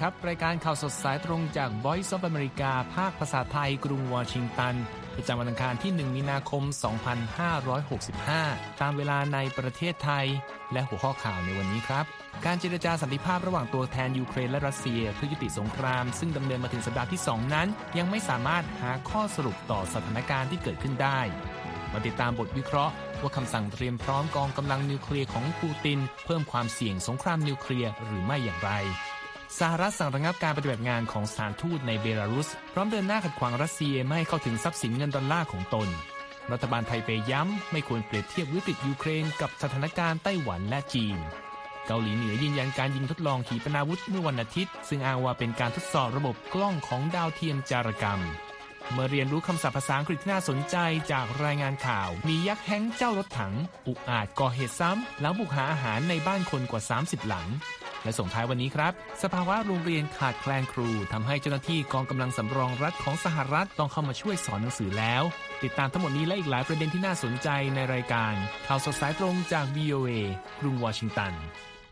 ครับรายการข่าวสดสายตรงจาก Voice of America ภาคภาษาไทยกรุงวอชิงตันประจำวันอังคารที่1มีนาคม2565ตามเวลาในประเทศไทยและหัวข้อข่าวในวันนี้ครับการเจรจาสันติภาพระหว่างตัวแทนยูเครนและรัสเซียเพื่อยุติสงครามซึ่งดำเนินมาถึงสัปดาห์ที่2นั้นยังไม่สามารถหาข้อสรุปต่อสถานการณ์ที่เกิดขึ้นได้มาติดตามบทวิเคราะห์ว่าคำสั่งเตรียมพร้อมกองกำลังนิวเคลียร์ของปูตินเพิ่มความเสี่ยงสงครามนิวเคลียร์หรือไม่อย่างไรสหรัฐสั่งระงับการปฏิบัติงานของสถานทูตในเบลารุสพร้อมเดินหน้าขัดขวางรัสเซียไม่ให้เข้าถึงทรัพย์สินเงินดอลลาร์ของตนรัฐบาลไทเปย้ำไม่ควรเปรียบเทียบวิกฤตยูเครนกับสถานการณ์ไต้หวันและจีนเกาหลีเหนือยืนยันการยิงทดลองขีปนาวุธเมื่อวันอาทิตย์ซึ่งอ้างว่าเป็นการทดสอบระบบกล้องของดาวเทียมจารกรรมเมื่อเรียนรู้คำศัพท์ภาษาอังกฤษที่น่าสนใจจากรายงานข่าวมียักษ์แฮงเจ้ารถถังอุกอาจก่อเหตุซ้ำหลังบุกหาอาหารในบ้านคนกว่า30หลังและส่งท้ายวันนี้ครับสภาวะโรงเรียนขาดแคลนครูทำให้เจ้าหน้าที่กองกำลังสำรองรัฐของสหรัฐต้องเข้ามาช่วยสอนหนังสือแล้วติดตามทั้งหมดนี้และอีกหลายประเด็นที่น่าสนใจในรายการข่าวสดสายตรงจาก VOA กรุงวอชิงตัน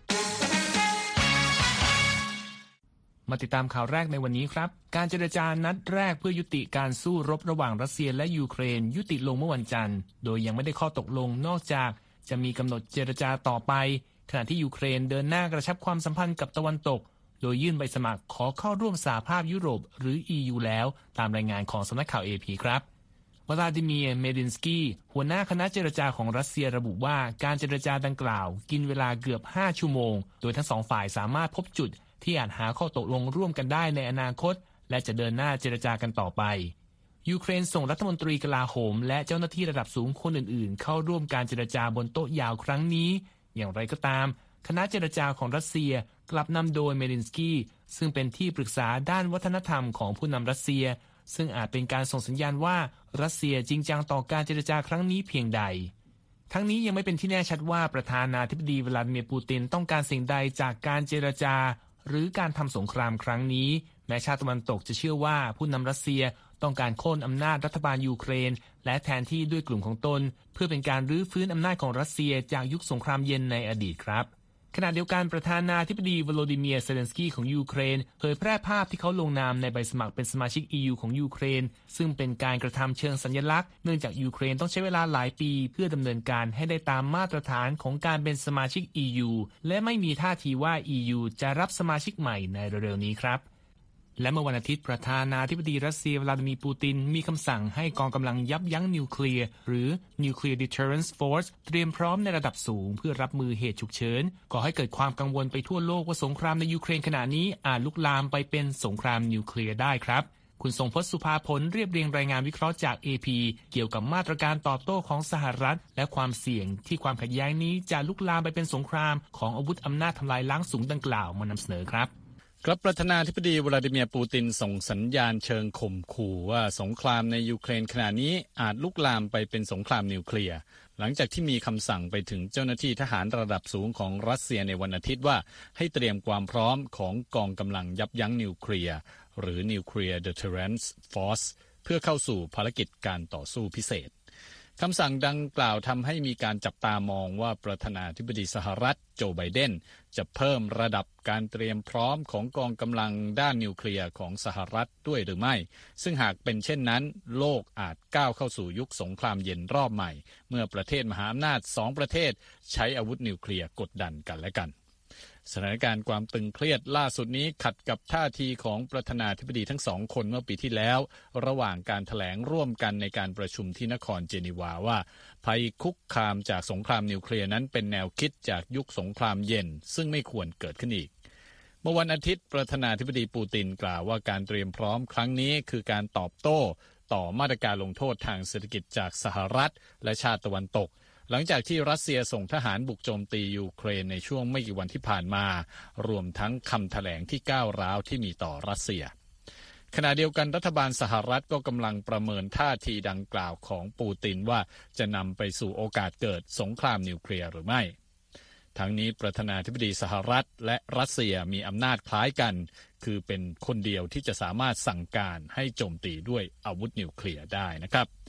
มาติดตามข่าวแรกในวันนี้ครับการเจรจานัดแรกเพื่อยุติการสู้รบระหว่างรัสเซียและยูเครนยุติลงเมื่อวันจันทร์โดยยังไม่ได้ข้อตกลงนอกจากจะมีกำหนดเจรจาต่อไปขณะที่ยูเครนเดินหน้ากระชับความสัมพันธ์กับตะวันตกโดยยื่นใบสมัครขอเข้าร่วมสหภาพยุโรปหรือ EU แล้วตามรายงานของสำนักข่าว AP ครับวลาดิเมียร์เมดินสกี้หัวหน้าคณะเจรจาของรัสเซียระบุว่าการเจรจาดังกล่าวกินเวลาเกือบ5ชั่วโมงโดยทั้งสองฝ่ายสามารถพบจุดที่อาจหาข้อตกลงร่วมกันได้ในอนาคตและจะเดินหน้าเจรจากันต่อไปยูเครนส่งรัฐมนตรีกลาโหมและเจ้าหน้าที่ระดับสูงคนอื่นๆเข้าร่วมการเจรจาบนโต๊ะยาวครั้งนี้อย่างไรก็ตามคณะเจรจาของรัสเซียกลับนำโดยเมดินสกี้ซึ่งเป็นที่ปรึกษาด้านวัฒนธรรมของผู้นำรัสเซียซึ่งอาจเป็นการส่งสัญญาณว่ารัสเซียจริงจังต่อการเจรจาครั้งนี้เพียงใดทั้งนี้ยังไม่เป็นที่แน่ชัดว่าประธานาธิบดีวลาดิเมียร์ปูตินต้องการสิ่งใดจากการเจรจาหรือการทำสงครามครั้งนี้แม้ชาติตะวันตกจะเชื่อว่าผู้นำรัสเซียต้องการโค่นอำนาจรัฐบาลยูเครนและแทนที่ด้วยกลุ่มของตนเพื่อเป็นการรื้อฟื้นอำนาจของรัสเซียจากยุคสงครามเย็นในอดีตครับขณะเดียวกันประธานาธิบดีวโลดิเมียร์เซเลนสกี้ของยูเครนเผยแพร่ภาพที่เขาลงนามในใบสมัครเป็นสมาชิก EU ของยูเครนซึ่งเป็นการกระทำเชิงสัญลักษณ์เนื่องจากยูเครนต้องใช้เวลาหลายปีเพื่อดำเนินการให้ได้ตามมาตรฐานของการเป็นสมาชิก EU และไม่มีท่าทีว่า EU จะรับสมาชิกใหม่ในเร็วๆนี้ครับและเมื่อวันอาทิตย์ประธานาธิบดีรัสเซียวลาดิเมียร์ปูตินมีคำสั่งให้กองกำลังยับยั้งนิวเคลียร์หรือ Nuclear Deterrence Force เตรียมพร้อมในระดับสูงเพื่อรับมือเหตุฉุกเฉินก่อให้เกิดความกังวลไปทั่วโลกว่าสงครามในยูเครนขณะนี้อาจลุกลามไปเป็นสงครามนิวเคลียร์ได้ครับคุณทรงพจน์สุภาผลเรียบเรียงรายงานวิเคราะห์จาก AP เกี่ยวกับมาตรการตอบโต้ของสหรัฐและความเสี่ยงที่ความขัดแย้งนี้จะลุกลามไปเป็นสงครามของอาวุธอำนาจทำลายล้างสูงดังกล่าวมานำเสนอครับประธานาธิบดีวลาดิเมียร์ปูตินส่งสัญญาณเชิงข่มขู่ว่าสงครามในยูเครนขณะนี้อาจลุกลามไปเป็นสงครามนิวเคลียร์หลังจากที่มีคำสั่งไปถึงเจ้าหน้าที่ทหารระดับสูงของรัสเซียในวันอาทิตย์ว่าให้เตรียมความพร้อมของกองกำลังยับยั้งนิวเคลียร์หรือ Nuclear Deterrence Force เพื่อเข้าสู่ภารกิจการต่อสู้พิเศษคำสั่งดังกล่าวทำให้มีการจับตามองว่าประธานาธิบดีสหรัฐโจไบเดนจะเพิ่มระดับการเตรียมพร้อมของกองกำลังด้านนิวเคลียร์ของสหรัฐด้วยหรือไม่ซึ่งหากเป็นเช่นนั้นโลกอาจก้าวเข้าสู่ยุคสงครามเย็นรอบใหม่เมื่อประเทศมหาอำนาจ2ประเทศใช้อาวุธนิวเคลียร์กดดันกันและกันสถานการณ์ความตึงเครียดล่าสุดนี้ขัดกับท่าทีของประธานาธิบดีทั้งสองคนเมื่อปีที่แล้วระหว่างการแถลงร่วมกันในการประชุมที่นครเจนีวาว่าภัยคุกคามจากสงครามนิวเคลียร์นั้นเป็นแนวคิดจากยุคสงครามเย็นซึ่งไม่ควรเกิดขึ้นอีกเมื่อวันอาทิตย์ประธานาธิบดีปูตินกล่าวว่าการเตรียมพร้อมครั้งนี้คือการตอบโต้ต่อมาตรการลงโทษทางเศรษฐกิจจากสหรัฐและชาติตะวันตกหลังจากที่รัสเซียส่งทหารบุกโจมตียูเครนในช่วงไม่กี่วันที่ผ่านมารวมทั้งคำแถลงที่ก้าวร้าวที่มีต่อรัสเซียขณะเดียวกันรัฐบาลสหรัฐก็กำลังประเมินท่าทีดังกล่าวของปูตินว่าจะนำไปสู่โอกาสเกิดสงครามนิวเคลียร์หรือไม่ทั้งนี้ประธานาธิบดีสหรัฐและรัสเซียมีอำนาจคล้ายกันคือเป็นคนเดียวที่จะสามารถสั่งการให้โจมตีด้วยอาวุธนิวเคลียร์ได้นะครับ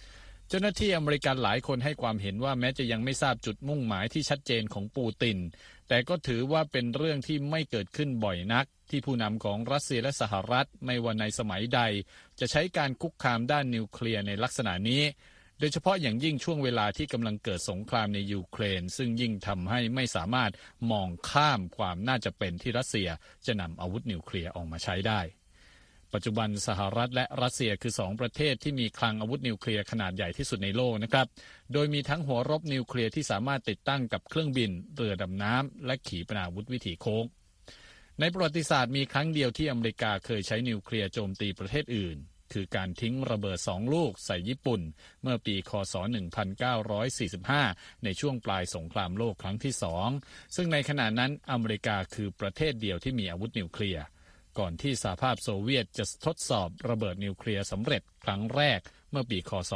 เจ้าหน้าที่อเมริกันหลายคนให้ความเห็นว่าแม้จะยังไม่ทราบจุดมุ่งหมายที่ชัดเจนของปูตินแต่ก็ถือว่าเป็นเรื่องที่ไม่เกิดขึ้นบ่อยนักที่ผู้นำของรัสเซียและสหรัฐไม่ว่าในสมัยใดจะใช้การคุกคามด้านนิวเคลียร์ในลักษณะนี้โดยเฉพาะอย่างยิ่งช่วงเวลาที่กำลังเกิดสงครามในยูเครนซึ่งยิ่งทำให้ไม่สามารถมองข้ามความน่าจะเป็นที่รัสเซียจะนำอาวุธนิวเคลียร์ออกมาใช้ได้ปัจจุบันสหรัฐและรัสเซียคือ2ประเทศที่มีคลังอาวุธนิวเคลียร์ขนาดใหญ่ที่สุดในโลกนะครับโดยมีทั้งหัวรบนิวเคลียร์ที่สามารถติดตั้งกับเครื่องบินเรือดำน้ำและขีปนาวุธวิถีโค้งในประวัติศาสตร์มีครั้งเดียวที่อเมริกาเคยใช้นิวเคลียร์โจมตีประเทศอื่นคือการทิ้งระเบิด2ลูกใส่ญี่ปุ่นเมื่อปีคศ1945ในช่วงปลายสงครามโลกครั้งที่2ซึ่งในขณะนั้นอเมริกาคือประเทศเดียวที่มีอาวุธนิวเคลียร์ก่อนที่สหภาพโซเวียตจะทดสอบระเบิดนิวเคลียร์สำเร็จครั้งแรกเมื่อปีคศ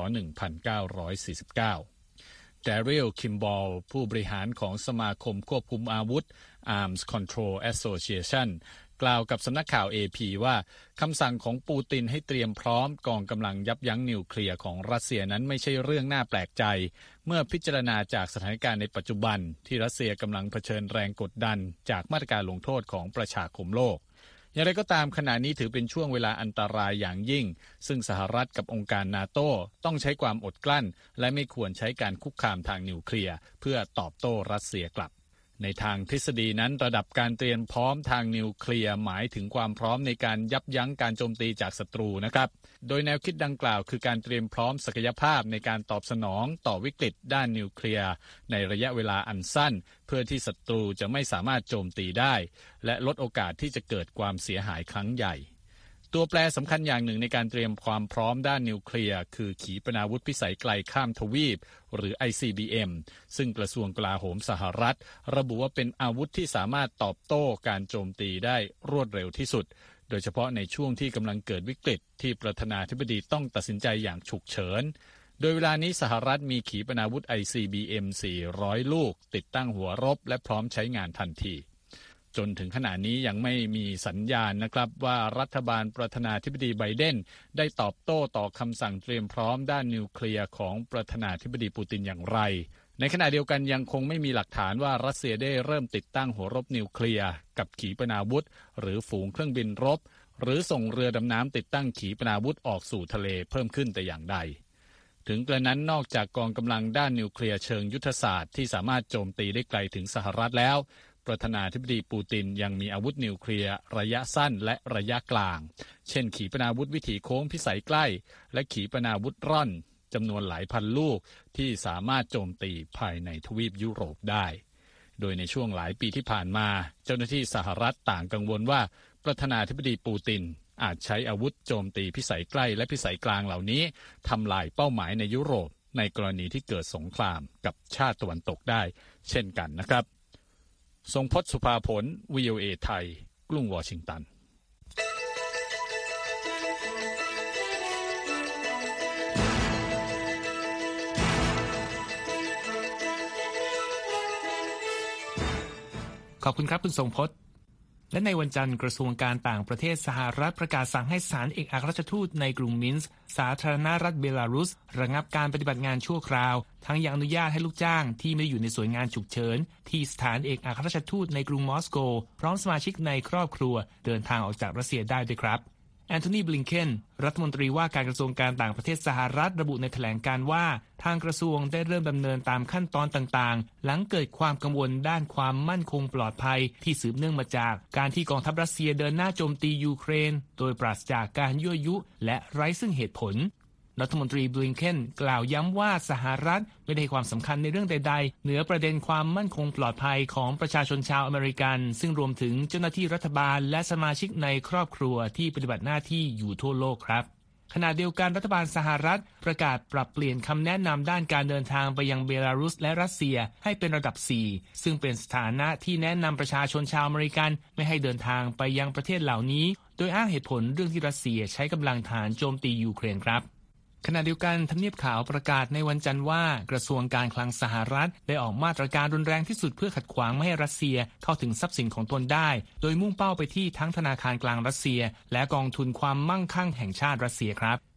1949 Daryl Kimball ผู้บริหารของสมาคมควบคุมอาวุธ Arms Control Association กล่าวกับสำนักข่าว AP ว่าคำสั่งของปูตินให้เตรียมพร้อมกองกำลังยับยั้งนิวเคลียร์ของรัสเซียนั้นไม่ใช่เรื่องน่าแปลกใจเมื่อพิจารณาจากสถานการณ์ในปัจจุบันที่รัสเซียกำลังเผชิญแรงกดดันจากมาตรการลงโทษของประชาคมโลกอย่างไรก็ตามขณะนี้ถือเป็นช่วงเวลาอันตรายอย่างยิ่งซึ่งสหรัฐกับองค์การนาโต้ต้องใช้ความอดกลั้นและไม่ควรใช้การคุกคามทางนิวเคลียร์เพื่อตอบโต้รัสเซียกลับในทางทฤษฎีนั้นระดับการเตรียมพร้อมทางนิวเคลียร์หมายถึงความพร้อมในการยับยั้งการโจมตีจากศัตรูนะครับโดยแนวคิดดังกล่าวคือการเตรียมพร้อมศักยภาพในการตอบสนองต่อวิกฤตด้านนิวเคลียร์ในระยะเวลาอันสั้นเพื่อที่ศัตรูจะไม่สามารถโจมตีได้และลดโอกาสที่จะเกิดความเสียหายครั้งใหญ่ตัวแปรสำคัญอย่างหนึ่งในการเตรียมความพร้อมด้านนิวเคลียร์คือขีปนาวุธพิสัยไกลข้ามทวีปหรือ ICBM ซึ่งกระทรวงกลาโหมสหรัฐระบุว่าเป็นอาวุธที่สามารถตอบโต้การโจมตีได้รวดเร็วที่สุดโดยเฉพาะในช่วงที่กำลังเกิดวิกฤตที่ประธานาธิบดีต้องตัดสินใจอย่างฉุกเฉินโดยเวลานี้สหรัฐมีขีปนาวุธ ICBM 400 ลูกติดตั้งหัวรบและพร้อมใช้งานทันทีจนถึงขณะนี้ยังไม่มีสัญญาณนะครับว่ารัฐบาลประธานาธิบดีไบเดนได้ตอบโต้ต่อคำสั่งเตรียมพร้อมด้านนิวเคลียร์ของประธานาธิบดีปูตินอย่างไรในขณะเดียวกันยังคงไม่มีหลักฐานว่ารัสเซียได้เริ่มติดตั้งหัวรบนิวเคลียร์กับขีปนาวุธหรือฝูงเครื่องบินรบหรือส่งเรือดำน้ำติดตั้งขีปนาวุธออกสู่ทะเลเพิ่มขึ้นแต่อย่างใดถึงกระนั้นนอกจากกองกำลังด้านนิวเคลียร์เชิงยุทธศาสตร์ที่สามารถโจมตีได้ไกลถึงสหรัฐแล้วประธานาธิบดีปูตินยังมีอาวุธนิวเคลียร์ระยะสั้นและระยะกลางเช่นขีปนาวุธวิถีโค้งพิสัยใกล้และขีปนาวุธร่อนจำนวนหลายพันลูกที่สามารถโจมตีภายในทวีปยุโรปได้โดยในช่วงหลายปีที่ผ่านมาเจ้าหน้าที่สหรัฐต่างกังวลว่าประธานาธิบดีปูตินอาจใช้อาวุธโจมตีพิสัยใกล้และพิสัยกลางเหล่านี้ทำลายเป้าหมายในยุโรปในกรณีที่เกิดสงครามกับชาติตะวันตกได้เช่นกันนะครับทรงพจน์ สุภาผล VOA ไทยกรุงวอชิงตันขอบคุณครับคุณทรงพจน์ และในวันจันทร์กระทรวงการต่างประเทศสหรัฐประกาศสั่งให้ศาลเอกอัครราชทูตในกรุงมินส์สาธารณรัฐเบลารุสระงับการปฏิบัติงานชั่วคราวทั้งยังอนุญาตให้ลูกจ้างที่ไม่ได้อยู่ในส่วนงานฉุกเฉินที่สถานเอกอัครราชทูตในกรุงมอสโกพร้อมสมาชิกในครอบครัวเดินทางออกจากรัสเซียได้ด้วยครับแอนโทนี บลิงเคนรัฐมนตรีว่าการกระทรวงการต่างประเทศสหรัฐระบุในแถลงการณ์ว่าทางกระทรวงได้เริ่มดำเนินตามขั้นตอนต่างๆหลังเกิดความกังวลด้านความมั่นคงปลอดภัยที่สืบเนื่องมาจากการที่กองทัพรัสเซียเดินหน้าโจมตียูเครนโดยปราศจากการยั่วยุและไร้ซึ่งเหตุผลรัฐมนตรีบลิงเคนกล่าวย้ำว่าสหรัฐไม่ได้ให้ความสำคัญในเรื่องใดๆเหนือประเด็นความมั่นคงปลอดภัยของประชาชนชาวอเมริกันซึ่งรวมถึงเจ้าหน้าที่รัฐบาลและสมาชิกในครอบครัวที่ปฏิบัติหน้าที่อยู่ทั่วโลกครับขณะเดียวกันรัฐบาลสหรัฐประกาศปรับเปลี่ยนคำแนะนำด้านการเดินทางไปยังเบลารุสและรัสเซียให้เป็นระดับ 4 ซึ่งเป็นสถานะที่แนะนำประชาชนชาวอเมริกันไม่ให้เดินทางไปยังประเทศเหล่านี้โดยอ้างเหตุผลเรื่องที่รัสเซียใช้กำลังทหารโจมตียูเครนครับขณะเดียวกันทำเนียบขาวประกาศในวันจันทร์ว่ากระทรวงการคลังสหรัฐได้ออกมาตรการรุนแรงที่สุดเพื่อขัดขวางไม่ให้รัสเซียเข้าถึงทรัพย์สินของตนได้โดยมุ่งเป้าไปที่ทั้งธนาคารกลางรัสเซียและกองทุนความมั่งคั่งแห่งชาติรัสเซียครับ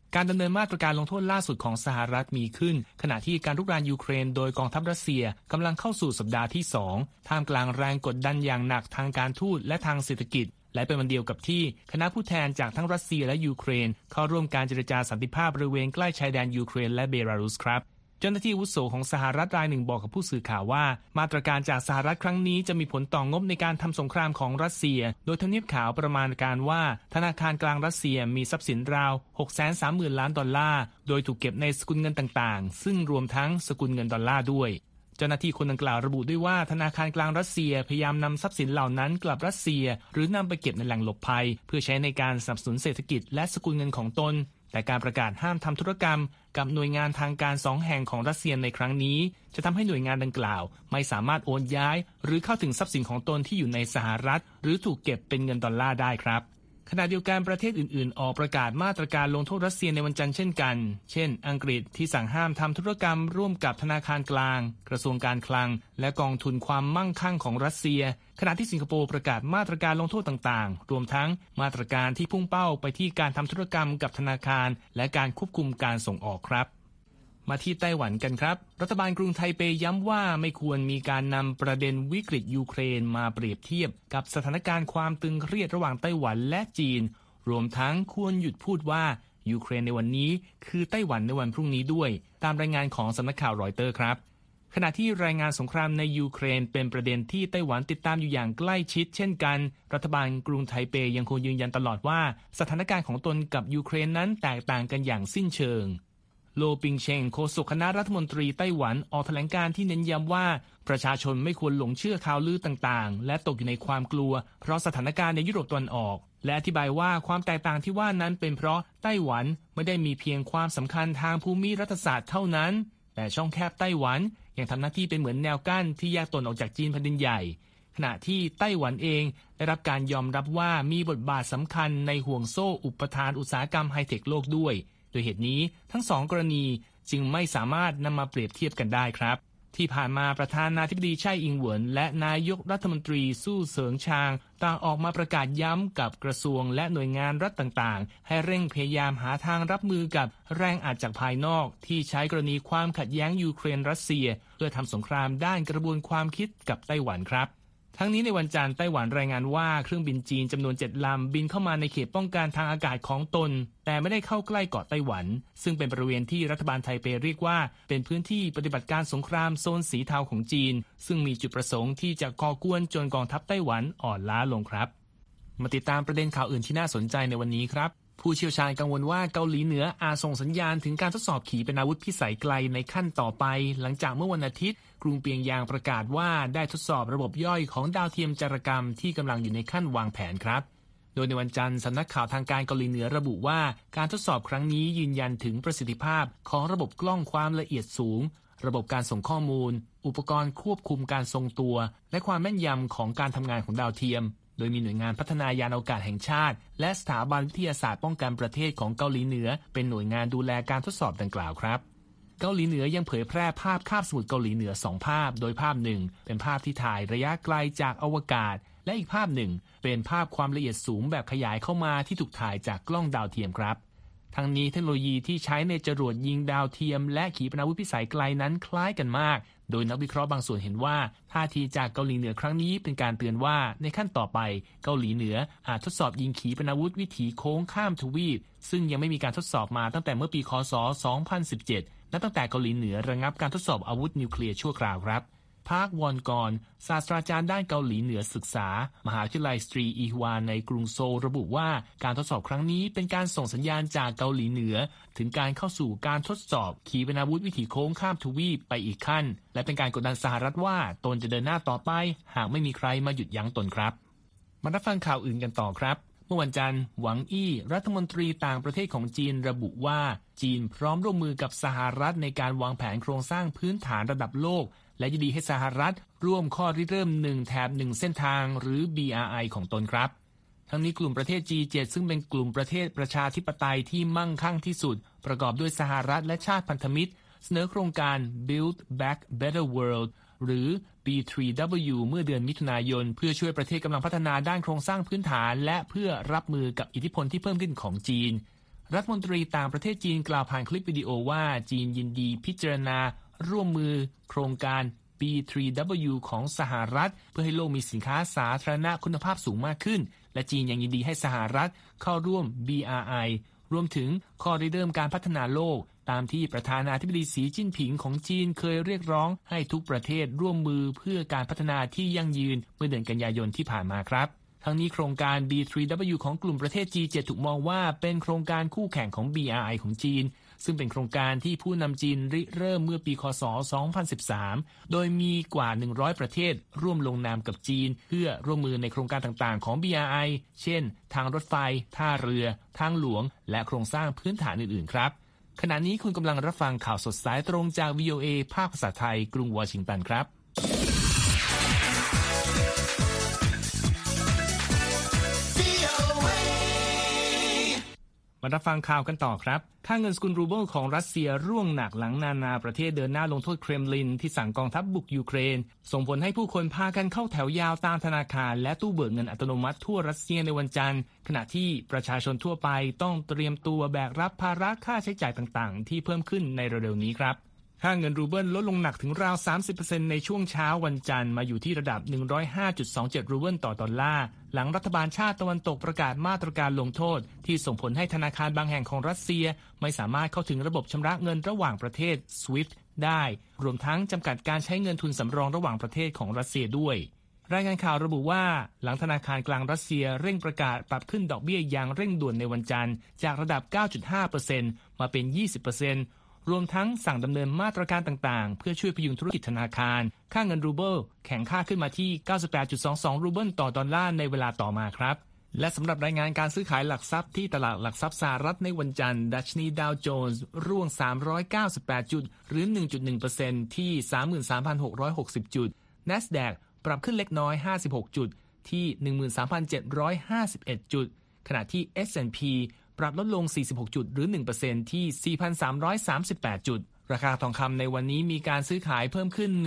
การดำเนินมาตรการลงโทษล่าสุดของสหรัฐมีขึ้นขณะที่การรุกรานยูเครนโดยกองทัพรัสเซียกำลังเข้าสู่สัปดาห์ที่2ท่ามกลางแรงกดดันอย่างหนักทางการทูตและทางเศรษฐกิจและเป็นวันเดียวกับที่คณะผู้แทนจากทั้งรัสเซียและยูเครนเข้าร่วมการเจรจาสันติภาพบริเวณใกล้ชายแดนยูเครนและเบลารุสครับเจ้าหน้าที่อาวุโสของสหรัฐรายหนึ่งบอกกับผู้สื่อข่าวว่ามาตรการจากสหรัฐครั้งนี้จะมีผลต่องบในการทำสงครามของรัสเซียโดยทำเนียบขาวประมาณการว่าธนาคารกลางรัสเซียมีทรัพย์สินราว 630,000 ล้านดอลลาร์โดยถูกเก็บในสกุลเงินต่างๆซึ่งรวมทั้งสกุลเงินดอลลาร์ด้วยเจ้าหน้าที่คนดังกล่าวระบุด้วยว่าธนาคารกลางรัสเซียพยายามนำทรัพย์สินเหล่านั้นกลับรัสเซียหรือนำไปเก็บในแหล่งหลบภัยเพื่อใช้ในการสนับสนุนเศรษฐกิจและสกุลเงินของตนแต่การประกาศห้ามทำธุรกรรมกับหน่วยงานทางการ2แห่งของรัสเซียในครั้งนี้จะทำให้หน่วยงานดังกล่าวไม่สามารถโอนย้ายหรือเข้าถึงทรัพย์สินของตนที่อยู่ในสหรัฐหรือถูกเก็บเป็นเงินดอลลาร์ได้ครับขณะเดียวกันประเทศอื่นๆออกประกาศมาตรการลงโทษรัสเซียในวันจันทร์เช่นกันเช่นอังกฤษที่สั่งห้ามทำธุรกรรมร่วมกับธนาคารกลางกระทรวงการคลังและกองทุนความมั่งคั่งของรัสเซียขณะที่สิงคโปร์ประกาศมาตรการลงโทษต่างๆรวมทั้งมาตรการที่พุ่งเป้าไปที่การทำธุรกรรมกับธนาคารและการควบคุมการส่งออกครับมาที่ไต้หวันกันครับรัฐบาลกรุงไทเปย้ำว่าไม่ควรมีการนำประเด็นวิกฤตยูเครนมาเปรียบเทียบกับสถานการณ์ความตึงเครียดระหว่างไต้หวันและจีนรวมทั้งควรหยุดพูดว่ายูเครนในวันนี้คือไต้หวันในวันพรุ่งนี้ด้วยตามรายงานของสำนักข่าวรอยเตอร์ครับขณะที่รายงานสงครามในยูเครนเป็นประเด็นที่ไต้หวันติดตามอยู่อย่างใกล้ชิดเช่นกันรัฐบาลกรุงไทเปยังคงยืนยันตลอดว่าสถานการณ์ของตนกับยูเครนนั้นแตกต่างกันอย่างสิ้นเชิงโลปิงเชงโฆษกคณะรัฐมนตรีไต้หวันออกแถลงการที่เน้นย้ำว่าประชาชนไม่ควรหลงเชื่อข่าวลือต่างๆและตกอยู่ในความกลัวเพราะสถานการณ์ในยุโรปตะวันออกและอธิบายว่าความแตกต่างที่ว่านั้นเป็นเพราะไต้หวันไม่ได้มีเพียงความสำคัญทางภูมิรัฐศาสตร์เท่านั้นแต่ช่องแคบไต้หวันยังทำหน้าที่เป็นเหมือนแนวกั้นที่แยกตนออกจากจีนแผ่นดินใหญ่ขณะที่ไต้หวันเองได้รับการยอมรับว่ามีบทบาทสำคัญในห่วงโซ่อุปทานอุตสาหกรรมไฮเทคโลกด้วยโดยเหตุนี้ทั้งสองกรณีจึงไม่สามารถนำมาเปรียบเทียบกันได้ครับที่ผ่านมาประธานาธิบดีไช่อิงเหวินและนายกรัฐมนตรีสู้เสริงชางต่างออกมาประกาศย้ำกับกระทรวงและหน่วยงานรัฐต่างๆให้เร่งพยายามหาทางรับมือกับแรงอัดจากภายนอกที่ใช้กรณีความขัดแย้งยูเครนรัสเซียเพื่อทำสงครามด้านกระบวนความคิดกับไต้หวันครับทั้งนี้ในวันจันทร์ไต้หวันรายงานว่าเครื่องบินจีนจำนวน7 ลำบินเข้ามาในเขตป้องกันทางอากาศของตนแต่ไม่ได้เข้าใกล้เกาะไต้หวันซึ่งเป็นบริเวณที่รัฐบาลไทเปเรียกว่าเป็นพื้นที่ปฏิบัติการสงครามโซนสีเทาของจีนซึ่งมีจุดประสงค์ที่จะก่อกวนจนกองทัพไต้หวันอ่อนล้าลงครับมาติดตามประเด็นข่าวอื่นที่น่าสนใจในวันนี้ครับผู้เชี่ยวชาญกังวลว่าเกาหลีเหนืออาจส่งสัญญาณถึงการทดสอบขีปนาวุธพิสัยไกลในขั้นต่อไปหลังจากเมื่อวันอาทิตย์กรุงเปียงยางประกาศว่าได้ทดสอบระบบย่อยของดาวเทียมจารกรรมที่กำลังอยู่ในขั้นวางแผนครับโดยในวันจันทร์สำนักข่าวทางการเกาหลีเหนือระบุว่าการทดสอบครั้งนี้ยืนยันถึงประสิทธิภาพของระบบกล้องความละเอียดสูงระบบการส่งข้อมูลอุปกรณ์ควบคุมการทรงตัวและความแม่นยำของการทำงานของดาวเทียมโดยมีหน่วยงานพัฒนายานอวกาศแห่งชาติและสถาบันวิทยาศาสตร์ป้องกันประเทศของเกาหลีเหนือเป็นหน่วยงานดูแลการทดสอบดังกล่าวครับเกาหลีเหนือยังเผยแพร่ภาพคาบสมุทรเกาหลีเหนือ2ภาพโดยภาพหนึ่งเป็นภาพที่ถ่ายระยะไกลจากอวกาศและอีกภาพหนึ่งเป็นภาพความละเอียดสูงแบบขยายเข้ามาที่ถูกถ่ายจากกล้องดาวเทียมครับทั้งนี้เทคโนโลยีที่ใช้ในจรวดยิงดาวเทียมและขีปนาวุธพิสัยไกลนั้นคล้ายกันมากโดยนักวิเคราะห์บางส่วนเห็นว่าท่าทีจากเกาหลีเหนือครั้งนี้เป็นการเตือนว่าในขั้นต่อไปเกาหลีเหนืออาจทดสอบยิงขีปนาวุธวิถีโค้งข้ามทวีปซึ่งยังไม่มีการทดสอบมาตั้งแต่เมื่อปีค.ศ. 2017และตั้งแต่เกาหลีเหนือระงับการทดสอบอาวุธนิวเคลียร์ชั่วคราวครับพาร์ควอนกรศาสตราจารย์ด้านเกาหลีเหนือศึกษามหาวิทยาลัยสตรีอีฮวาในกรุงโซลระบุว่าการทดสอบครั้งนี้เป็นการส่งสัญญาณจากเกาหลีเหนือถึงการเข้าสู่การทดสอบขีปนาวุธวิถีโค้งข้ามทวีปไปอีกขั้นและเป็นการกดดันสหรัฐว่าตนจะเดินหน้าต่อไปหากไม่มีใครมาหยุดยั้งตนครับมารับฟังข่าวอื่นกันต่อครับเมื่อวันจันทร์หวังอี้รัฐมนตรีต่างประเทศของจีนระบุว่าจีนพร้อมร่วมมือกับสหรัฐในการวางแผนโครงสร้างพื้นฐานระดับโลกและยินดีให้สหรัฐร่วมข้อริเริ่ม1 แถบ 1 เส้นทางหรือ BRI ของตนครับทั้งนี้กลุ่มประเทศ G7 ซึ่งเป็นกลุ่มประเทศประชาธิปไตยที่มั่งคั่งที่สุดประกอบด้วยสหรัฐและชาติพันธมิตรเสนอโครงการ Build Back Better World หรือ B3W เมื่อเดือนมิถุนายนเพื่อช่วยประเทศกำลังพัฒนาด้านโครงสร้างพื้นฐานและเพื่อรับมือกับอิทธิพลที่เพิ่มขึ้นของจีนรัฐมนตรีต่างประเทศจีนกล่าวผ่านคลิปวิดีโอว่าจีนยินดีพิจารณาร่วมมือโครงการ B3W ของสหรัฐเพื่อให้โลกมีสินค้าสาธารณะคุณภาพสูงมากขึ้นและจีนยังยินดีให้สหรัฐเข้าร่วม BRI รวมถึงข้อริเริ่มการพัฒนาโลกตามที่ประธานาธิบดีสีจิ้นผิงของจีนเคยเรียกร้องให้ทุกประเทศร่วมมือเพื่อการพัฒนาที่ยั่งยืนเมื่อเดือนกันยายนที่ผ่านมาครับทั้งนี้โครงการ B3W ของกลุ่มประเทศ G7 ถูกมองว่าเป็นโครงการคู่แข่งของ BRI ของจีนซึ่งเป็นโครงการที่ผู้นำจีนริเริ่มเมื่อปีคศ 2013 โดยมีกว่า 100 ประเทศร่วมลงนามกับจีนเพื่อร่วมมือในโครงการต่างๆของ BRI เช่นทางรถไฟท่าเรือทางหลวงและโครงสร้างพื้นฐานอื่นๆครับขณะนี้คุณกำลังรับฟังข่าวสดสายตรงจาก VOA ภาคภาษาไทยกรุงวอชิงตันครับมารับฟังข่าวกันต่อครับค่าเงินสกุลรูเบิลของรัสเซียร่วงหนักหลังนานาประเทศเดินหน้าลงโทษเครมลินที่สั่งกองทัพบุกยูเครนส่งผลให้ผู้คนพากันเข้าแถวยาวตามธนาคารและตู้เบิกเงินอัตโนมัติทั่วรัสเซียในวันจันทร์ขณะที่ประชาชนทั่วไปต้องเตรียมตัวแบกรับภาระค่าใช้จ่ายต่างๆที่เพิ่มขึ้นในเร็วๆนี้ครับค่าเงินรูเบิลลดลงหนักถึงราว 30% ในช่วงเช้าวันจันทร์มาอยู่ที่ระดับ 105.27 รูเบิลต่อดอลลาร์หลังรัฐบาลชาติตะวันตกประกาศมาตรการลงโทษที่ส่งผลให้ธนาคารบางแห่งของรัสเซียไม่สามารถเข้าถึงระบบชำระเงินระหว่างประเทศ SWIFT ได้รวมทั้งจำกัดการใช้เงินทุนสำรองระหว่างประเทศของรัสเซียด้วยรายงานข่าวระบุว่าหลังธนาคารกลางรัสเซียเร่งประกาศปรับขึ้นดอกเบี้ยอย่างเร่งด่วนในวันจันทร์จากระดับ 9.5% มาเป็น 20%รวมทั้งสั่งดำเนินมาตรการต่างๆเพื่อช่วยพยุงธุรกิจธนาคารค่าเงินรูเบิลแข็งค่าขึ้นมาที่ 98.22 รูเบิลต่อดอลลาร์ในเวลาต่อมาครับและสำหรับรายงานการซื้อขายหลักทรัพย์ที่ตลาดหลักทรัพย์สหรัฐในวันจันทร์ดัชนีดาวโจนส์ร่วง398จุดหรือ 1.1% ที่ 33,660 จุด NASDAQ ปรับขึ้นเล็กน้อย56จุดที่ 13,751 จุดขณะที่ S&Pปรับลดลง46จุดหรือ 1% ที่ 4,338 จุดราคาทองคำในวันนี้มีการซื้อขายเพิ่มขึ้น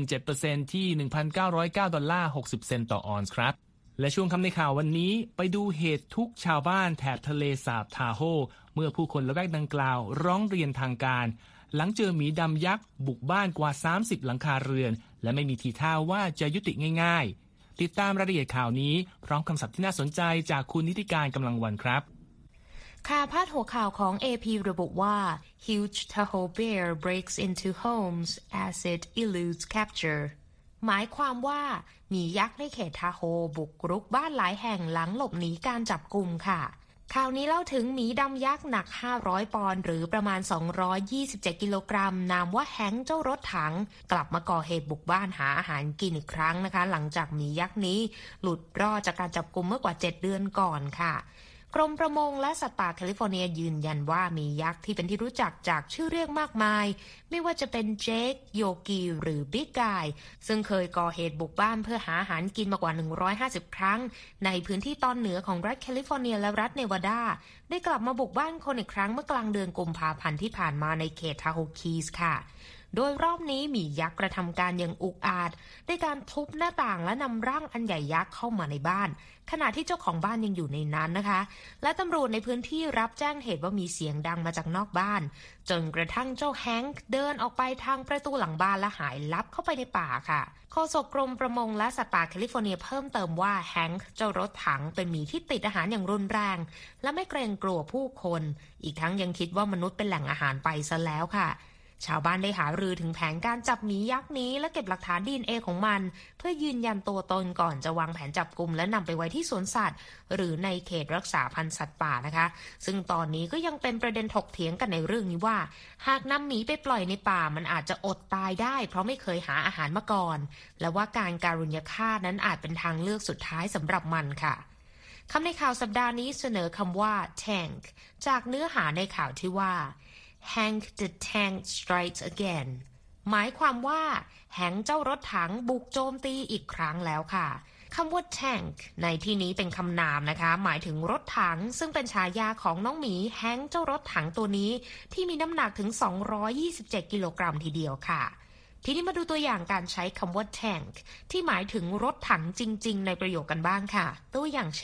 1.17% ที่ 1,909 ดอลลาร์ 60 เซนต์ต่อออนซ์ครับและช่วงคำในข่าววันนี้ไปดูเหตุทุกข์ชาวบ้านแถบทะเลสาบทาโฮเมื่อผู้คนละแวกดังกล่าวร้องเรียนทางการหลังเจอหมีดำยักษ์บุกบ้านกว่า30หลังคาเรือนและไม่มีทีท่าว่าจะยุติง่ายๆติดตามรายละเอียดข่าวนี้พร้อมคำศัพท์ที่น่าสนใจจากคุณนิติการกำลังวันครับข่าวพาดหัวข่าวของ AP ระบุว่า Huge Tahoe bear breaks into homes as it eludes capture หมายความว่าหมียักษ์ในเขตทาโฮบุกรุกบ้านหลายแห่งหลังหลบหนีการจับกุมค่ะข่าวนี้เล่าถึงหมีดำยักษ์หนัก500ปอนด์หรือประมาณ227กิโลกรัมนามว่าแฮงค์เจ้ารถถังกลับมาก่อเหตุบุกบ้านหาอาหารกินอีกครั้งนะคะหลังจากหมียักษ์นี้หลุดรอดจากการจับกุมเมื่อกว่า7เดือนก่อนค่ะกรมประมงและสัตว์ป่าแคลิฟอร์เนียยืนยันว่ามียักษ์ที่เป็นที่รู้จักจากชื่อเรียกมากมายไม่ว่าจะเป็นเจคโยกีหรือบิ๊กไกซึ่งเคยก่อเหตุบุกบ้านเพื่อหาอาหารกินมากว่า150ครั้งในพื้นที่ตอนเหนือของรัฐแคลิฟอร์เนียและรัฐเนวาดาได้กลับมาบุกบ้านคนอีกครั้งเมื่อกลางเดือนกุมภาพันธ์ที่ผ่านมาในเขตทาโฮคีสค่ะโดยรอบนี้หมียักษ์กระทำการอย่างอุกอาจด้วยการทุบหน้าต่างและนำร่างอันใหญ่ยักษ์เข้ามาในบ้านขณะที่เจ้าของบ้านยังอยู่ในนั้นนะคะและตำรวจในพื้นที่รับแจ้งเหตุว่ามีเสียงดังมาจากนอกบ้านจนกระทั่งเจ้าแฮงค์เดินออกไปทางประตูหลังบ้านและหายลับเข้าไปในป่าค่ะโฆษกกรมประมงและสัตว์ป่าแคลิฟอร์เนียเพิ่มเติมว่าแฮงค์เจ้ารถถังเป็นหมีที่ติดอาหารอย่างรุนแรงและไม่เกรงกลัวผู้คนอีกทั้งยังคิดว่ามนุษย์เป็นแหล่งอาหารไปซะแล้วค่ะชาวบ้านได้หารือถึงแผนการจับหมียักษ์นี้และเก็บหลักฐาน DNA ของมันเพื่อยืนยันตัวตนก่อนจะวางแผนจับกุมและนำไปไว้ที่สวนสัตว์หรือในเขตรักษาพันธุ์สัตว์ป่านะคะซึ่งตอนนี้ก็ยังเป็นประเด็นถกเถียงกันในเรื่องนี้ว่าหากนำหมีไปปล่อยในป่ามันอาจจะอดตายได้เพราะไม่เคยหาอาหารมาก่อนและว่าการการุญยฆาตนั้นอาจเป็นทางเลือกสุดท้ายสำหรับมันค่ะคำในข่าวสัปดาห์นี้เสนอคำว่า tank จากเนื้อหาในข่าวที่ว่าHank the Tank strikes again หมายความว่าแฮงค์เจ้ารถถังบุกโจมตีอีกครั้งแล้วค่ะคำว่า tank ในที่นี้เป็นคำนามนะคะหมายถึงรถถังซึ่งเป็นฉายาของน้องหมีแฮงค์เจ้ารถถังตัวนี้ที่มีน้ำหนักถึง227กิโลกรัมทีเดียวค่ะทีนี้มาดูตัวอย่างการใช้คำว่า tank ที่หมายถึงรถถังจริงๆในประโยคกันบ้างค่ะตัวอย่างเช่น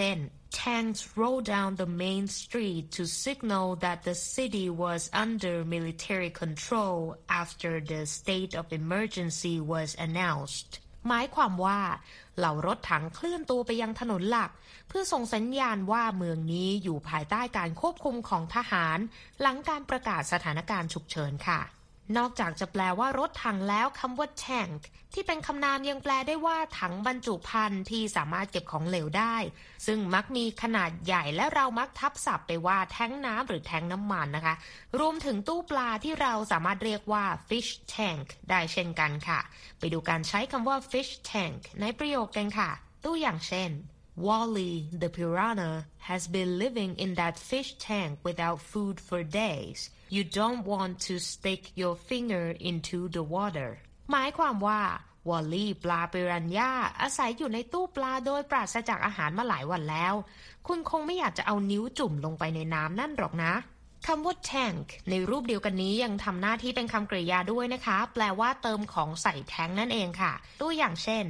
Tanks rolled down the main street to signal that the city was under military control after the state of emergency was announced หมายความว่าเหล่ารถถังเคลื่อนตัวไปยังถนนหลักเพื่อส่งสัญญาณว่าเมืองนี้อยู่ภายใต้การควบคุมของทหารหลังการประกาศสถานการณ์ฉุกเฉินค่ะนอกจากจะแปลว่ารถถังแล้วคำว่า tank ที่เป็นคำนามยังแปลได้ว่าถังบรรจุภัณฑ์ที่สามารถเก็บของเหลวได้ซึ่งมักมีขนาดใหญ่และเรามักทับศัพท์ไปว่าแท้งน้ำหรือแท้งน้ำมันนะคะรวมถึงตู้ปลาที่เราสามารถเรียกว่า fish tank ได้เช่นกันค่ะไปดูการใช้คำว่า fish tank ในประโยคกันค่ะตัวอย่างเช่นWally, the piranha, has been living in that fish tank without food for days. You don't want to stick your finger into the water. หมายความว่าวอลลี่ปลาปิรันญ่าอาศัยอยู่ในตู้ปลาโดยปราศจากอาหารมาหลายวันแล้วคุณคงไม่อยากจะเอานิ้วจุ่มลงไปในน้ำนั่นหรอกนะคำว่า tank ในรูปเดียวกันนี้ยังทำหน้าที่เป็นคำกริยาด้วยนะคะแปลว่าเติมของใส่แท้งนั่นเองค่ะตัวอย่างเช่น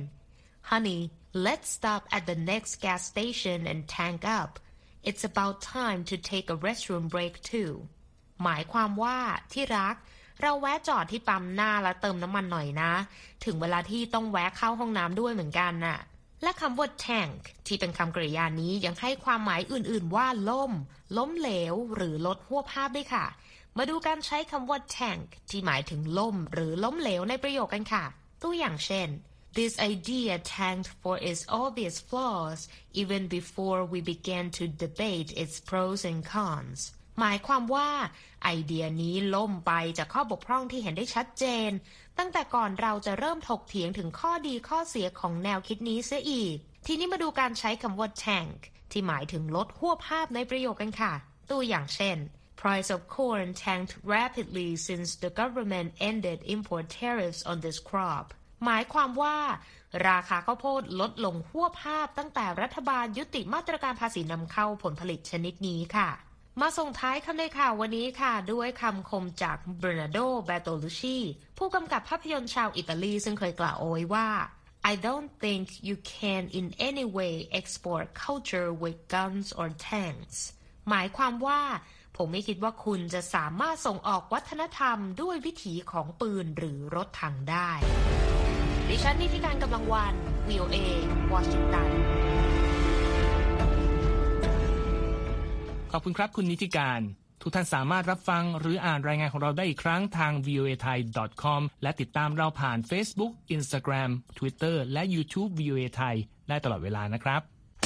Honey,Let's stop at the next gas station and tank up. It's about time to take a restroom break too. หมายความว่าที่รักเราแวะจอดที่ปั๊มหน้าแล้วเติมน้ำมันหน่อยนะถึงเวลาที่ต้องแวะเข้าห้องน้ำด้วยเหมือนกันน่ะและคำว่า tank ที่เป็นคำกริยานี้ยังให้ความหมายอื่นๆว่าล้มเหลวหรือลดหัวภาพด้วยค่ะมาดูการใช้คำว่า tank ที่หมายถึงล่มหรือล้มเหลวในประโยคกันค่ะตัวอย่างเช่นThis idea tanked for its obvious flaws even before we began to debate its pros and cons. หมายความว่าไอเดียนี้ล่มไปจากข้อบกพร่องที่เห็นได้ชัดเจนตั้งแต่ก่อนเราจะเริ่มถกเถียงถึงข้อดีข้อเสียของแนวคิดนี้เสียอีกทีนี้มาดูการใช้คำว่า tank ที่หมายถึงลดหัวภาพในประโยคกันค่ะตัวอย่างเช่น Price of corn tanked rapidly since the government ended import tariffs on this crop.หมายความว่าราคาข้าวโพดลดลงหัวภาพตั้งแต่รัฐบาลยุติมาตรการภาษีนำเข้าผลผลิตชนิดนี้ค่ะมาส่งท้ายคำในข่าววันนี้ค่ะด้วยคำคมจากเบอร์นาร์โด เบโตลูชีผู้กำกับภาพยนตร์ชาวอิตาลีซึ่งเคยกล่าวเอาไว้ว่า I don't think you can in any way export culture with guns or tanks หมายความว่าผมไม่คิดว่าคุณจะสามารถส่งออกวัฒนธรรมด้วยวิถีของปืนหรือรถถังได้ดิฉันนิติการกำลังวัน VOA วอชิงตันขอบคุณครับคุณนิติการทุกท่านสามารถรับฟังหรืออ่านรายงานของเราได้อีกครั้งทาง voathai.com และติดตามเราผ่าน Facebook, Instagram, Twitter และ YouTube VOA Thai ได้ตลอดเวลานะครับ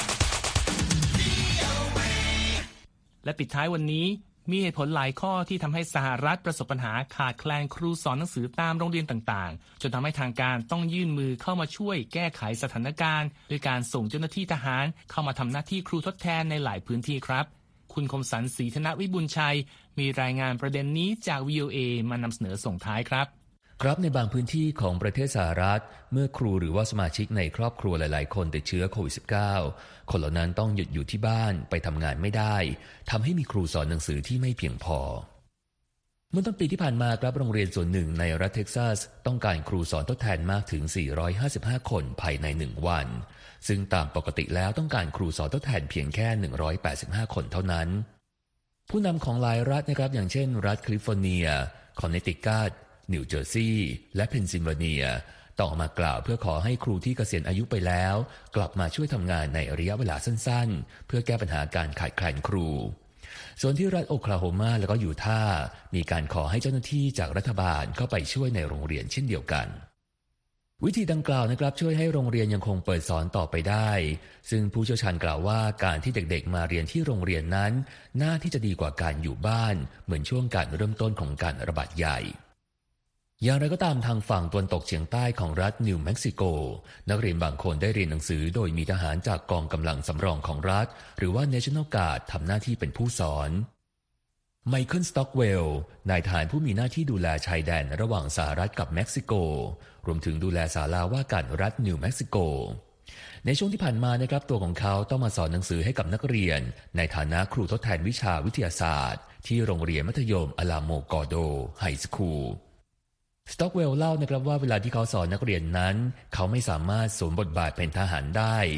และปิดท้ายวันนี้มีเหตุผลหลายข้อที่ทำให้สหรัฐประสบปัญหาขาดแคลนครูสอนหนังสือตามโรงเรียนต่างๆจนทำให้ทางการต้องยื่นมือเข้ามาช่วยแก้ไขสถานการณ์ด้วยการส่งเจ้าหน้าที่ทหารเข้ามาทำหน้าที่ครูทดแทนในหลายพื้นที่ครับคุณคมสันต์ ศรีธนวิบุญชัยมีรายงานประเด็นนี้จาก VOA มานำเสนอส่งท้ายครับในบางพื้นที่ของประเทศสหรัฐเมื่อครูหรือว่าสมาชิกในครอบครัวหลายๆคนติดเชื้อโควิด -19 คนเหล่านั้นต้องหยุดอยู่ที่บ้านไปทำงานไม่ได้ทำให้มีครูสอนหนังสือที่ไม่เพียงพอเมื่อต้นปีที่ผ่านมาครับโรงเรียนส่วนหนึ่งในรัฐเท็กซัสต้องการครูสอนทดแทนมากถึง455คนภายใน1วันซึ่งตามปกติแล้วต้องการครูสอนทดแทนเพียงแค่185คนเท่านั้นผู้นำของหลายรัฐนะครับอย่างเช่นรัฐแคลิฟอร์เนียคอนเนตทิคัตนิวเจอร์ซีย์และเพนซิลเวเนียต้องออกมากล่าวเพื่อขอให้ครูที่เกษียณอายุไปแล้วกลับมาช่วยทำงานในระยะเวลาสั้นๆเพื่อแก้ปัญหาการขาดแคลนครูส่วนที่รัฐโอคลาโฮมาและก็ยูทาห์มีการขอให้เจ้าหน้าที่จากรัฐบาลเข้าไปช่วยในโรงเรียนเช่นเดียวกันวิธีดังกล่าวนะครับช่วยให้โรงเรียนยังคงเปิดสอนต่อไปได้ซึ่งผู้เชี่ยวชาญกล่าวว่าการที่เด็กๆมาเรียนที่โรงเรียนนั้นน่าที่จะดีกว่าการอยู่บ้านเหมือนช่วงการเริ่มต้นของการระบาดใหญ่อย่างไรก็ตามทางฝั่งตะวันตกเฉียงใต้ของรัฐนิวเม็กซิโกนักเรียนบางคนได้เรียนหนังสือโดยมีทหารจากกองกำลังสำรองของรัฐหรือว่า National Guard ทำหน้าที่เป็นผู้สอนไมเคิล สต็อกเวลล์นายทหารผู้มีหน้าที่ดูแลชายแดนระหว่างสหรัฐกับเม็กซิโกรวมถึงดูแลศาลาว่าการรัฐนิวเม็กซิโกในช่วงที่ผ่านมานะครับตัวของเขาต้องมาสอนหนังสือให้กับนักเรียนในฐานะครูทดแทนวิชาวิทยาศาสตร์ที่โรงเรียนมัธยมอลาโมกอโดไฮสคูลสต็อกเวลล์เล่านะครับว่าเวลาที่เขาสอนนักเรียนนั้นเขาไม่สามารถสวมบทบาทเป็นทหารได้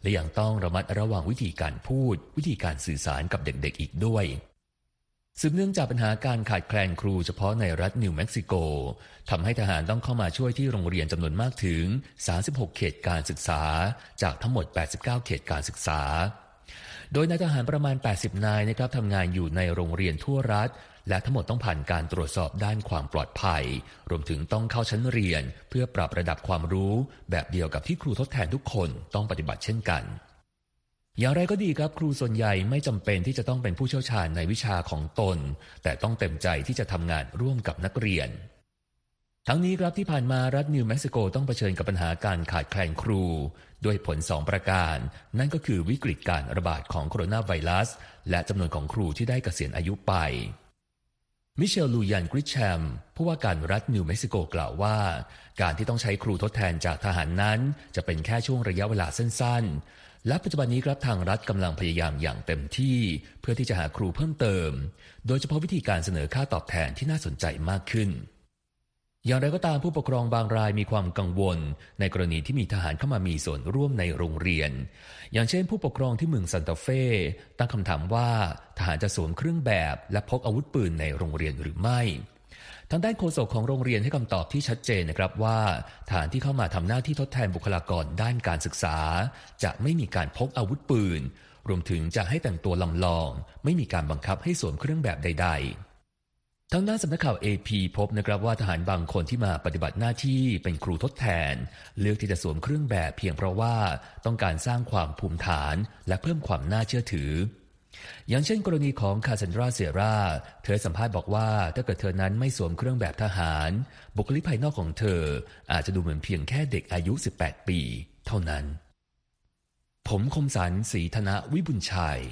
และยังต้องระมัดระวังวิธีการพูดวิธีการสื่อสารกับเด็กๆอีกด้วยสืบเนื่องจากปัญหาการขาดแคลนครูเฉพาะในรัฐนิวเม็กซิโกทำให้ทหารต้องเข้ามาช่วยที่โรงเรียนจำนวนมากถึง36เขตการศึกษาจากทั้งหมด89เขตการศึกษาโดยนายทหารประมาณ80นายนะครับทำงานอยู่ในโรงเรียนทั่วรัฐและทั้งหมดต้องผ่านการตรวจสอบด้านความปลอดภัยรวมถึงต้องเข้าชั้นเรียนเพื่อปรับระดับความรู้แบบเดียวกับที่ครูทดแทนทุกคนต้องปฏิบัติเช่นกันอย่างไรก็ดีครับครูส่วนใหญ่ไม่จำเป็นที่จะต้องเป็นผู้เชี่ยวชาญในวิชาของตนแต่ต้องเต็มใจที่จะทำงานร่วมกับนักเรียนทั้งนี้ครับที่ผ่านมารัฐนิวเม็กซิโกต้องเผชิญกับปัญหาการขาดแคลนครูด้วยผล2ประการนั่นก็คือวิกฤตการระบาดของโคโรนาไวรัสและจำนวนของครูที่ได้เกษียณอายุไปมิเชลลูยันกริชแชมผู้ว่าการรัฐนิวเม็กซิโกกล่าวว่าการที่ต้องใช้ครูทดแทนจากทหารนั้นจะเป็นแค่ช่วงระยะเวลาสั้นๆและปัจจุบันนี้ครับทางรัฐกำลังพยายามอย่างเต็มที่เพื่อที่จะหาครูเพิ่มเติมโดยเฉพาะวิธีการเสนอค่าตอบแทนที่น่าสนใจมากขึ้นอย่างไรก็ตามผู้ปกครองบางรายมีความกังวลในกรณีที่มีทหารเข้ามามีส่วนร่วมในโรงเรียนอย่างเช่นผู้ปกครองที่เมืองซันตาเฟ่ตั้งคำถามว่าทหารจะสวมเครื่องแบบและพกอาวุธปืนในโรงเรียนหรือไม่ทางด้านโฆษกของโรงเรียนให้คำตอบที่ชัดเจนนะครับว่าทหารที่เข้ามาทำหน้าที่ทดแทนบุคลากรด้านการศึกษาจะไม่มีการพกอาวุธปืนรวมถึงจะให้แต่งตัวลำลองไม่มีการบังคับให้สวมเครื่องแบบใดๆทางด้านสำนักข่าว AP พบนะครับว่าทหารบางคนที่มาปฏิบัติหน้าที่เป็นครูทดแทนเลือกที่จะสวมเครื่องแบบเพียงเพราะว่าต้องการสร้างความภูมิฐานและเพิ่มความน่าเชื่อถืออย่างเช่นกรณีของคาซันดราเซียราเธอสัมภาษณ์บอกว่าถ้าเกิดเธอนั้นไม่สวมเครื่องแบบทหารบุคลิกภายนอกของเธออาจจะดูเหมือนเพียงแค่เด็กอายุ18ปีเท่านั้นผมคมสันต์ ศรีธนวิบุญชัย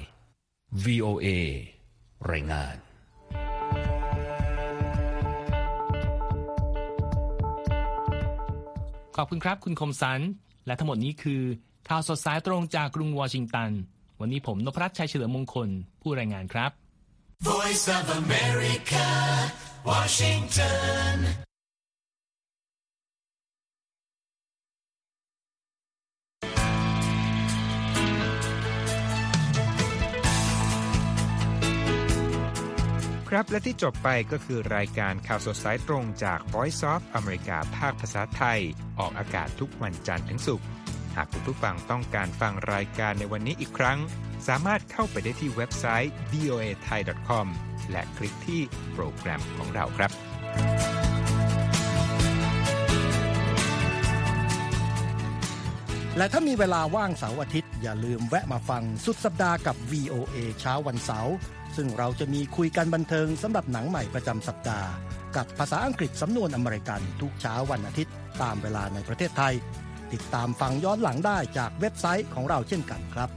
VOA รายงานขอบคุณครับคุณคมสันต์และทั้งหมดนี้คือข่าวสดสายตรงจากกรุงวอชิงตันวันนี้ผมนพรัตน์ชัยเฉลิมมงคลผู้รายงานครับ Voice of America Washington ครับและที่จบไปก็คือรายการข่าวสดสายตรงจาก Voice of America ภาคภาษาไทยออกอากาศทุกวันจันทร์ถึงศุกร์หากคุณผู้ฟังต้องการฟังรายการในวันนี้อีกครั้งสามารถเข้าไปได้ที่เว็บไซต์ voathai.com และคลิกที่โปรแกรมของเราครับและถ้ามีเวลาว่างเสาร์อาทิตย์อย่าลืมแวะมาฟังสุดสัปดาห์กับ VOA เช้าวันเสาร์ซึ่งเราจะมีคุยกันบันเทิงสำหรับหนังใหม่ประจำสัปดาห์กับภาษาอังกฤษสำนวนอเมริกันทุกเช้าวันอาทิตย์ตามเวลาในประเทศไทยติดตามฟังย้อนหลังได้จากเว็บไซต์ของเราเช่นกันครับ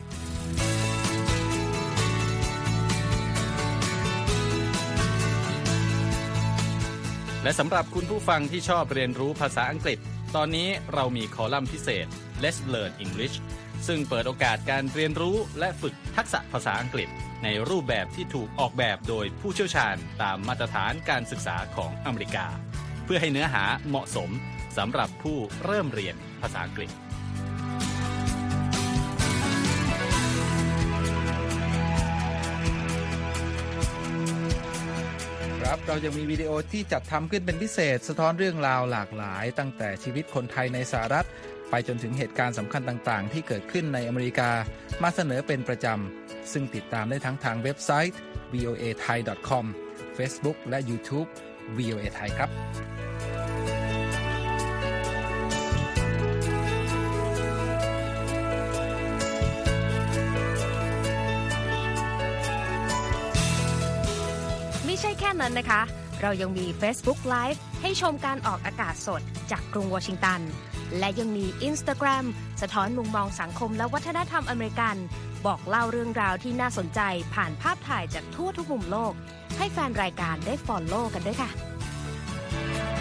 และสำหรับคุณผู้ฟังที่ชอบเรียนรู้ภาษาอังกฤษตอนนี้เรามีคอลัมน์พิเศษ Let's Learn English ซึ่งเปิดโอกาสการเรียนรู้และฝึกทักษะภาษาอังกฤษในรูปแบบที่ถูกออกแบบโดยผู้เชี่ยวชาญตามมาตรฐานการศึกษาของอเมริกาเพื่อให้เนื้อหาเหมาะสมสำหรับผู้เริ่มเรียนภาษาอังกฤษครับเรายังมีวิดีโอที่จัดทำขึ้นเป็นพิเศษสะท้อนเรื่องราวหลากหลายตั้งแต่ชีวิตคนไทยในสหรัฐไปจนถึงเหตุการณ์สำคัญต่างๆที่เกิดขึ้นในอเมริกามาเสนอเป็นประจำซึ่งติดตามได้ทั้งทางเว็บไซต์ voathai.com Facebook และ YouTube VOA Thai ครับไม่ใช่แค่นั้นนะคะเรายังมี Facebook Live ให้ชมการออกอากาศสดจากกรุงวอชิงตันและยังมี Instagram สะท้อนมุมมองสังคมและวัฒนธรรมอเมริกันบอกเล่าเรื่องราวที่น่าสนใจผ่านภาพถ่ายจากทั่วทุกมุมโลกให้แฟนรายการได้ follow กันด้วยค่ะ